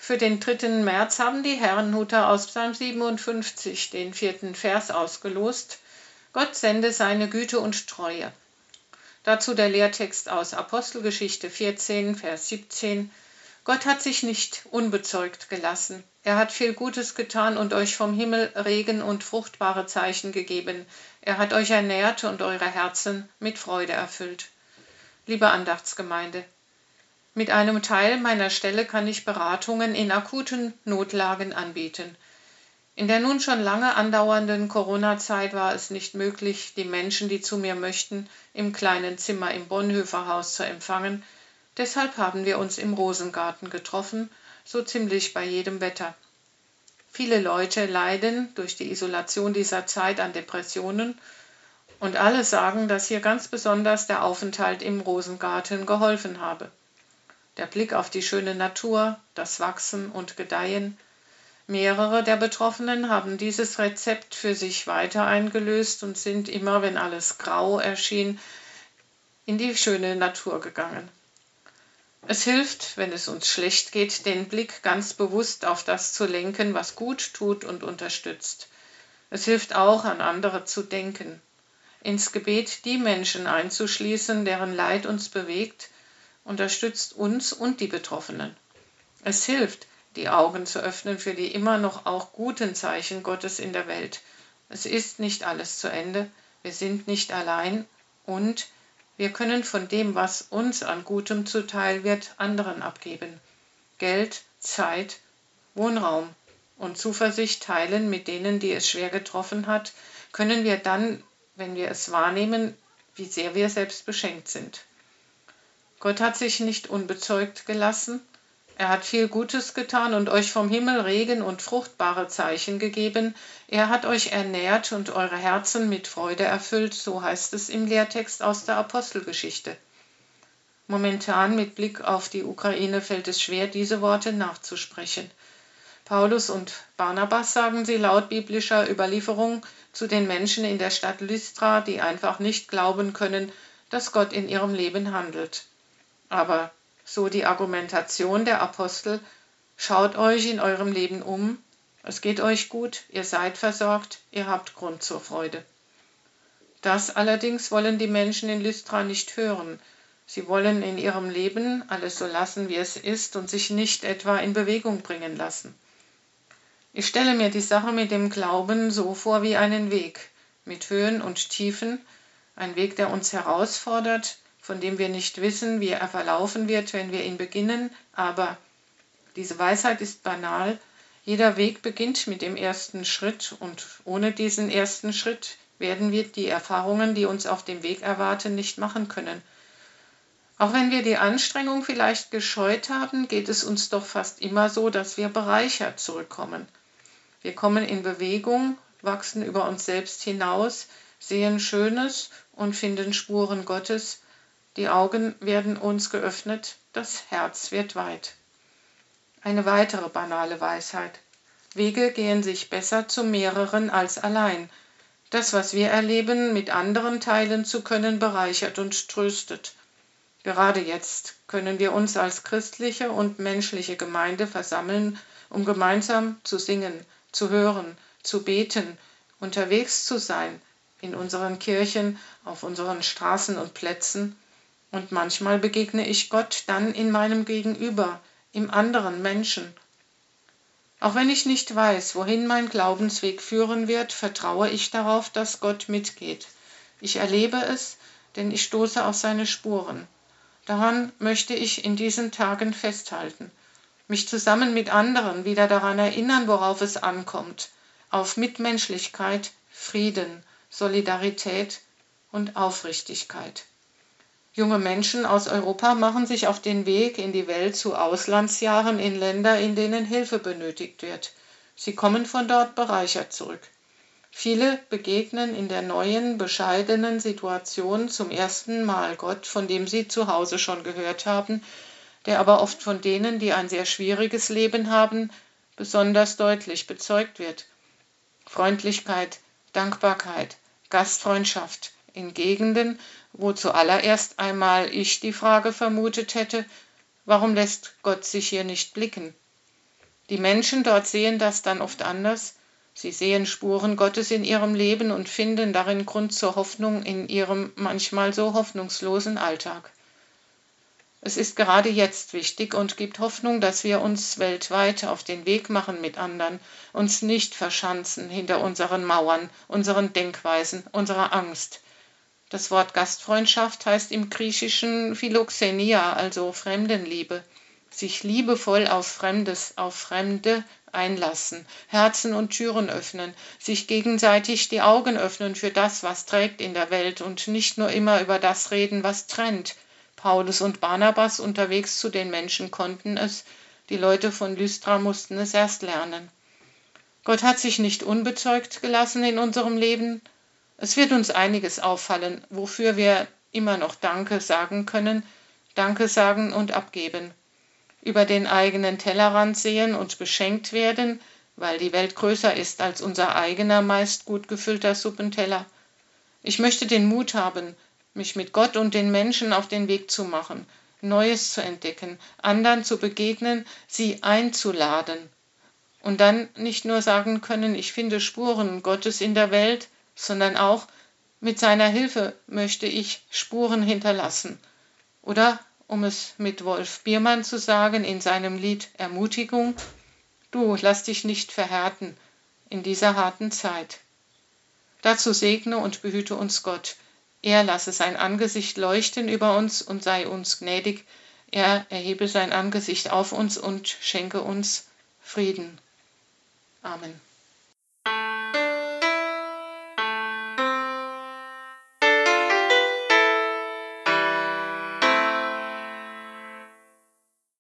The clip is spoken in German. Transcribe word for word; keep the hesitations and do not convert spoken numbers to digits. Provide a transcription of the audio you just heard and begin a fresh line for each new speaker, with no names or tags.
Für den dritten März haben die Herrenhuter aus Psalm siebenundfünfzig den vierten Vers ausgelost. Gott sende seine Güte und Treue. Dazu der Lehrtext aus Apostelgeschichte vierzehn, Vers siebzehn. Gott hat sich nicht unbezeugt gelassen. Er hat viel Gutes getan und euch vom Himmel Regen und fruchtbare Zeichen gegeben. Er hat euch ernährt und eure Herzen mit Freude erfüllt. Liebe Andachtsgemeinde, mit einem Teil meiner Stelle kann ich Beratungen in akuten Notlagen anbieten. In der nun schon lange andauernden Corona-Zeit war es nicht möglich, die Menschen, die zu mir möchten, im kleinen Zimmer im Bonhoeffer-Haus zu empfangen. Deshalb haben wir uns im Rosengarten getroffen, so ziemlich bei jedem Wetter. Viele Leute leiden durch die Isolation dieser Zeit an Depressionen und alle sagen, dass hier ganz besonders der Aufenthalt im Rosengarten geholfen habe. Der Blick auf die schöne Natur, das Wachsen und Gedeihen. Mehrere der Betroffenen haben dieses Rezept für sich weiter eingelöst und sind immer, wenn alles grau erschien, in die schöne Natur gegangen. Es hilft, wenn es uns schlecht geht, den Blick ganz bewusst auf das zu lenken, was gut tut und unterstützt. Es hilft auch, an andere zu denken, ins Gebet die Menschen einzuschließen, deren Leid uns bewegt, unterstützt uns und die Betroffenen. Es hilft, die Augen zu öffnen für die immer noch auch guten Zeichen Gottes in der Welt. Es ist nicht alles zu Ende, wir sind nicht allein und wir können von dem, was uns an Gutem zuteil wird, anderen abgeben. Geld, Zeit, Wohnraum und Zuversicht teilen mit denen, die es schwer getroffen hat, können wir dann, wenn wir es wahrnehmen, wie sehr wir selbst beschenkt sind. Gott hat sich nicht unbezeugt gelassen. Er hat viel Gutes getan und euch vom Himmel Regen und fruchtbare Zeichen gegeben. Er hat euch ernährt und eure Herzen mit Freude erfüllt, so heißt es im Lehrtext aus der Apostelgeschichte. Momentan mit Blick auf die Ukraine fällt es schwer, diese Worte nachzusprechen. Paulus und Barnabas sagen sie laut biblischer Überlieferung zu den Menschen in der Stadt Lystra, die einfach nicht glauben können, dass Gott in ihrem Leben handelt. Aber so die Argumentation der Apostel, schaut euch in eurem Leben um, es geht euch gut, ihr seid versorgt, ihr habt Grund zur Freude. Das allerdings wollen die Menschen in Lystra nicht hören. Sie wollen in ihrem Leben alles so lassen, wie es ist und sich nicht etwa in Bewegung bringen lassen. Ich stelle mir die Sache mit dem Glauben so vor wie einen Weg, mit Höhen und Tiefen, ein Weg, der uns herausfordert, von dem wir nicht wissen, wie er verlaufen wird, wenn wir ihn beginnen, aber diese Weisheit ist banal. Jeder Weg beginnt mit dem ersten Schritt und ohne diesen ersten Schritt werden wir die Erfahrungen, die uns auf dem Weg erwarten, nicht machen können. Auch wenn wir die Anstrengung vielleicht gescheut haben, geht es uns doch fast immer so, dass wir bereichert zurückkommen. Wir kommen in Bewegung, wachsen über uns selbst hinaus, sehen Schönes und finden Spuren Gottes. Die Augen werden uns geöffnet, das Herz wird weit. Eine weitere banale Weisheit. Wege gehen sich besser zu mehreren als allein. Das, was wir erleben, mit anderen teilen zu können, bereichert und tröstet. Gerade jetzt können wir uns als christliche und menschliche Gemeinde versammeln, um gemeinsam zu singen, zu hören, zu beten, unterwegs zu sein, in unseren Kirchen, auf unseren Straßen und Plätzen. Und manchmal begegne ich Gott dann in meinem Gegenüber, im anderen Menschen. Auch wenn ich nicht weiß, wohin mein Glaubensweg führen wird, vertraue ich darauf, dass Gott mitgeht. Ich erlebe es, denn ich stoße auf seine Spuren. Daran möchte ich in diesen Tagen festhalten, mich zusammen mit anderen wieder daran erinnern, worauf es ankommt, auf Mitmenschlichkeit, Frieden, Solidarität und Aufrichtigkeit. Junge Menschen aus Europa machen sich auf den Weg in die Welt zu Auslandsjahren in Länder, in denen Hilfe benötigt wird. Sie kommen von dort bereichert zurück. Viele begegnen in der neuen, bescheidenen Situation zum ersten Mal Gott, von dem sie zu Hause schon gehört haben, der aber oft von denen, die ein sehr schwieriges Leben haben, besonders deutlich bezeugt wird. Freundlichkeit, Dankbarkeit, Gastfreundschaft in Gegenden, wo zuallererst einmal ich die Frage vermutet hätte, warum lässt Gott sich hier nicht blicken? Die Menschen dort sehen das dann oft anders. Sie sehen Spuren Gottes in ihrem Leben und finden darin Grund zur Hoffnung in ihrem manchmal so hoffnungslosen Alltag. Es ist gerade jetzt wichtig und gibt Hoffnung, dass wir uns weltweit auf den Weg machen mit anderen, uns nicht verschanzen hinter unseren Mauern, unseren Denkweisen, unserer Angst. Das Wort Gastfreundschaft heißt im Griechischen Philoxenia, also Fremdenliebe. Sich liebevoll auf Fremdes, auf Fremde einlassen, Herzen und Türen öffnen, sich gegenseitig die Augen öffnen für das, was trägt in der Welt und nicht nur immer über das reden, was trennt. Paulus und Barnabas unterwegs zu den Menschen konnten es, die Leute von Lystra mussten es erst lernen. Gott hat sich nicht unbezeugt gelassen in unserem Leben. Es wird uns einiges auffallen, wofür wir immer noch Danke sagen können, Danke sagen und abgeben. Über den eigenen Tellerrand sehen und beschenkt werden, weil die Welt größer ist als unser eigener meist gut gefüllter Suppenteller. Ich möchte den Mut haben, mich mit Gott und den Menschen auf den Weg zu machen, Neues zu entdecken, anderen zu begegnen, sie einzuladen. Und dann nicht nur sagen können, ich finde Spuren Gottes in der Welt, sondern auch, mit seiner Hilfe möchte ich Spuren hinterlassen. Oder, um es mit Wolf Biermann zu sagen in seinem Lied Ermutigung, du lass dich nicht verhärten in dieser harten Zeit. Dazu segne und behüte uns Gott. Er lasse sein Angesicht leuchten über uns und sei uns gnädig. Er erhebe sein Angesicht auf uns und schenke uns Frieden. Amen.